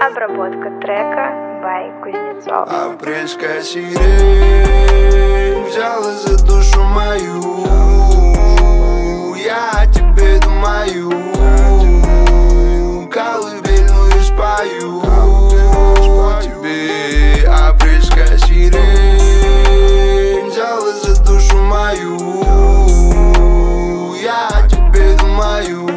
Обработка трека by Кузнецов. Апрельская сирень взялась за душу мою. Я о тебе думаю, колыбельную спою тебе. Апрельская сирень взялась за душу мою. Я о тебе думаю,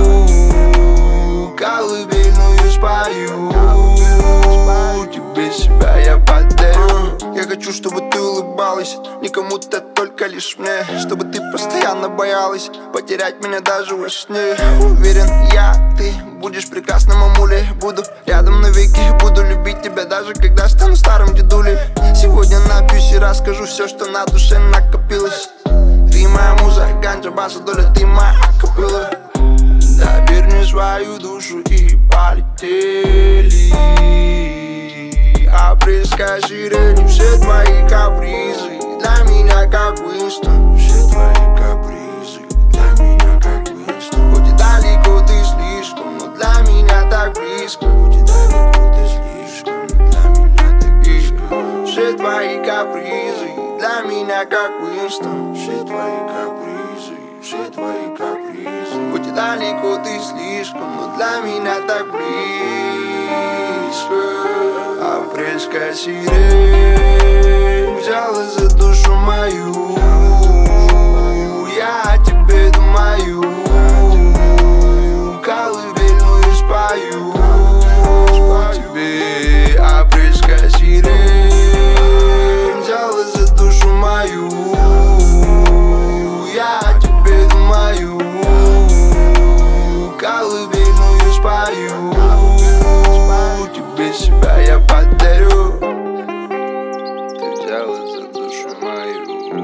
колыбельную спою тебе. Себя я подарю. Я хочу, чтобы ты улыбалась не кому-то, только лишь мне. Чтобы ты постоянно боялась потерять меня даже во сне. Уверен, ты будешь прекрасной мамулей. Буду рядом навеки, буду любить тебя даже когда стану старым дедулей. Сегодня напьюсь и расскажу все, что на душе накопилось. Ты моя муза, ганджа, баса, доля, ты моя акапелла. Доверь мне свою душу и полетели. Апрельская сирень, все твои капризы для меня как Уинстон. Все твои капризы для меня как Уинстон. Хоть и далеко ты слишком, но для меня так близко. Хоть и далеко ты слишком, но для меня так близко. Все твои капризы для меня как Уинстон. Все твои капризы, все твои капризы. Хоть и далеко ты слишком, но для меня так близко. Апрельская сирень взялась за душу мою. Я о тебе думаю, колыбельную спою тебе. Апрельская сирень взялась за душу мою. Я о тебе думаю, колыбельную спою тебе. Себя я подарю. Ты взялась за душу мою.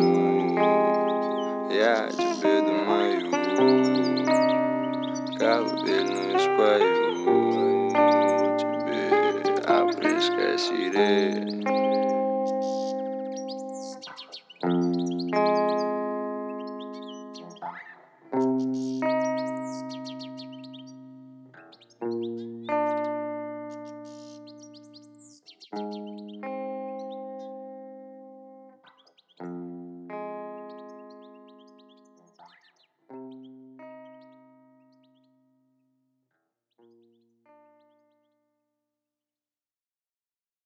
Я о тебе думаю, колыбельную спою тебе. Апрельская сирень.